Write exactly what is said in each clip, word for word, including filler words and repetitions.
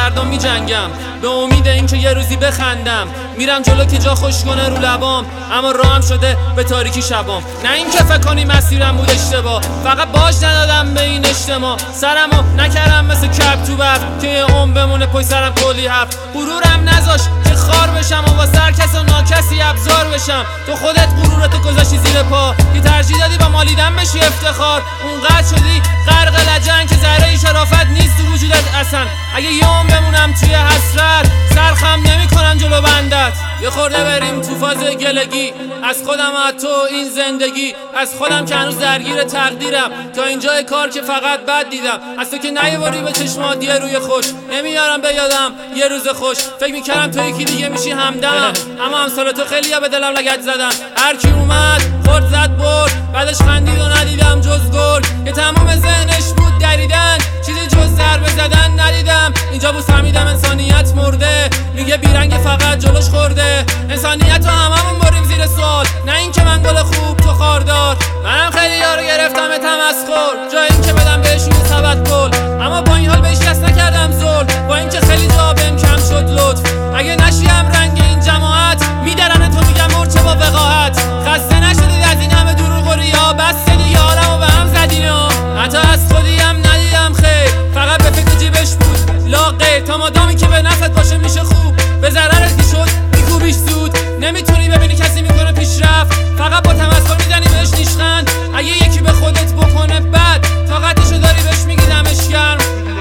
سردم میجنگم به امید اینکه یه روزی بخندم. میرم جلو که جا خوش کنه رو لبام، اما راهم شده به تاریکی شبام. نه اینکه فکر کنی مسیرم بود اشتباه، فقط باش ندادم به این اجتماع. سرمو نکردم مثل کپ تو برف که یه عمر بمونه پای سرم کلی حرف. غرورم نذاش که خار بشم و واسه هر کس و ناکسی ابزار بشم. تو خودت غرورتو گذاشتی زیر پا که ترجیح دادی با مالیدن بشی افتخار. اونقدر شدی غرق لجن که ذره شرافت نیست تو وجودت اصلا. اگه یه عمر بمونم توی حسرت، سرخم نمی‌کنم جلو بندت. یه خورده بریم تو فاز گلگی از خودم و تو این زندگی، از خودم که هنوز درگیر تقدیرم. تا اینجای کار که فقط بد دیدم، از تو که نیواری به چشمات یه روی خوش. نمیارم به یادم یه روز خوش، فکر میکردم تو یکی دیگه میشی همدم. اما امثال تو خیلی ها به دلم لگد زدن. هر کی اومد خورد زد برد، بعدش خندید و ندیدم جز گرگ که تمام ذهنش بود دریدن. چیزی جز ضربه زدن ندیدم. اینجا بود فهمیدم انسانیت مرده، میگه بیرنگ فقط جلوش خورده. انسانیت رو هممون بریم زیر سوال، نه این که من گل خوب تو خاردار. منم خیلی ها رو گرفتم تمسخر، جای این که بدم بهشون یه سبد گل. اما با این حال بهش دست نکردم ظلم، با این که خیلی جا بهم کم شد لطف. اگه نشیم رنگ این جماعت، میدرن تو میگم مرچه با وقاحت. خسته نشدید از این همه دروغ و ریا، بس دیگه حالمو به هم زدینا. حتی از خودیم ندیدم خیر، فقط به فکر جیبش بود لاغیر. تا مادامی که به نفعت باشه میشه خوب، به ضررت که شد میکوبیش زود. نمیتونی ببینی کسی میکنه پیشرفت، فقط با تمسخر میزنی بهش نیشخند. اگه یکی به خودت بکنه بد، طاقتشو داری بهش میگی دمش گرم.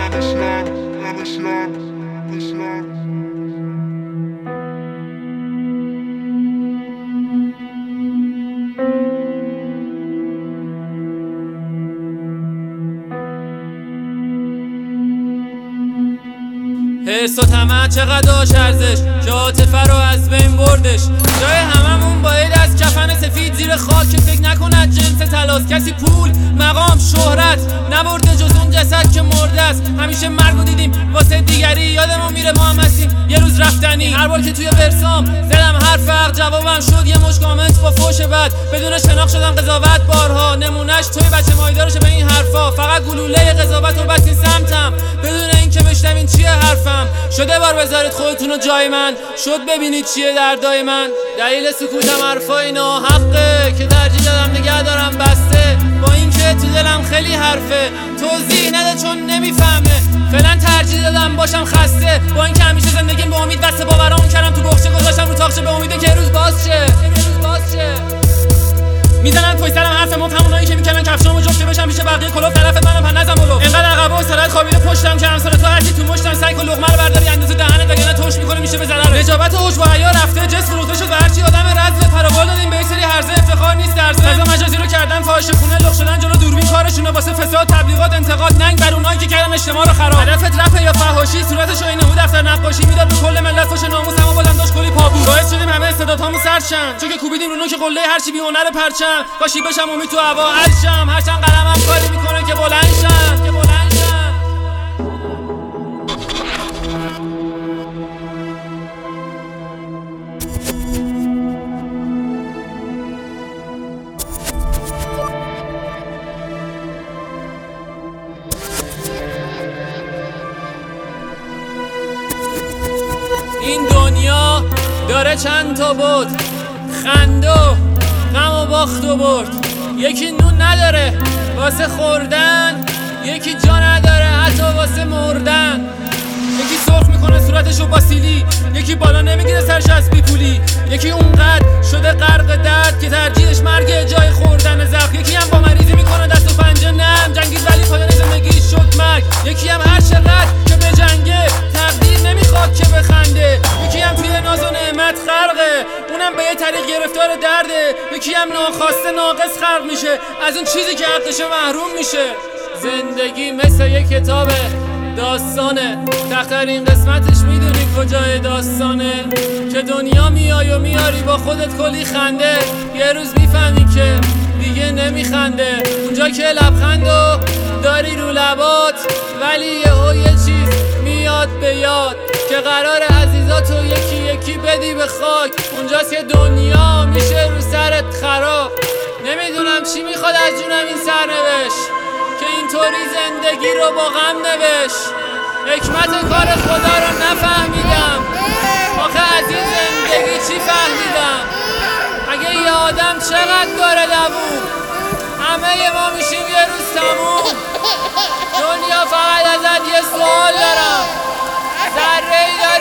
حس و طمع چقدر داشت ارزش که عاطفه رو از بین بردش. جای هممون باید از کفن سفید زیر خاک که فکر نکند جنس طلاست. کسی پول، مقام، شهرت نبرده جز اون جسد که مرده است. همیشه مرگو دیدیم واسه دیگری، یادمون میره ما هم هستیم یه روز رفتنی. هر بار که توی ورسام زدم حرف حق، جوابم شد یه مش کامنت با فوش بد. بدون شناخت شدم قضاوت بارها، نمونهش توی بچه مایدارشه به این حرفا. فقط گلوله قضاوت و بس این سمتم، بدون اینکه بشنوین چیه حرفم. شده بار بذارید خودتونو جای من، شد ببینید چیه دردای من. دلیل سکوتم حرفای ناحقه که ترجیح دادم نگه دارم بسته. با اینکه تو دلم خیلی حرفه، توضیح نده چون نمیفهمه. فعلا ترجیح دادم باشم خسته، با اینکه همیشه زندگیم به امید بسته. باورامون کردم تو بخشه گذاشتم رو تاخشه، به امیده که روز باز شه. میزنن پای سرم حرف مفت، همونایی که میکنن کفشامو جفت بشم پیش بقیه کلوف. طرف منم پر نزن بلو، اینقدر عقبه و سرعت خوابیده پشتم که همسر تو هرچی تو مشتم. سعی کن لقمه رو برداری اندازه دهنت، وگرنه توش میکنه میشه به ضرر. نجابت و هوش با حیا رفته، جسم فروخته شد و هرچی آدم رزق پروال دادیم به یک سری هرزه. افتخار نیست درزه، فضا مجازی رو کردن فاحشه خونه، لخ شدن جلو دوربین کارشونه. واسه فساد، تبلیغات، انتقاد، ننگ بر اونایی که کردن اجتماع رو خراب. هدفت رپ یا فحاشی، صورتشو اینه بود دفتر نقاشی. میداد به کل ملت فوش ناموسمو بازم داشت کلی پا بود. باعث شدیم همه استعدادهامو سرد شن، چون که کوبیدیم رو نوک قله هرچی بی هنر پرچم. کاشی بشم امید تو هوا عشم، هرچند قلمم کاری میکنه که بلند شم که بلند شم. این دنیا داره چند تا بود، خنده و غم و باخت و برد. یکی نون نداره واسه خوردن، یکی جا نداره حتی واسه مردن. یکی سرخ میکنه صورتشو با سیلی، یکی بالا نمیگیره سرش از بی پولی. یکی اونقدر شده غرق درد که ترجیحش مرگ جای خوردن زخم. یکی هم با مریضی میکنه دست و پنجه نرم، جنگید ولی پایان زندگیش شد مرگ. یکی هم هر چقدر که به جنگه، تقدیر نمیخواد که بخنده. یکی هم توی ناز و نعمت خرقه، اونم به یه طریق گرفتار درده. یکی هم ناخواسته ناقص خلق میشه، از اون چیزی که حقشه محروم میشه. زندگی مثل یه کتابه، داستانه، تخترین قسمتش میدونی کجای داستانه. که دنیا میای و میاری با خودت کلی خنده، یه روز میفهمی که دیگه نمیخنده. اونجا که لبخندو داری رو لبات، ولی یهو یه چیز میاد به یاد که قرار عزیزاتو یکی یکی بدی به خاک. اونجاست که دنیا میشه رو سرت خراب. نمیدونم چی میخواد از جونم این سرنوشت که اینطوری زندگی رو با غم نوشت. حکمت کار خدا رو نفهمیدم. آخه از این زندگی چی فهمیدم؟ اگه یه آدم چقدر داره دووم، همه ما میشیم یه روز تموم. دنیا فقط ازت یه سوال دارم، ذره ای داری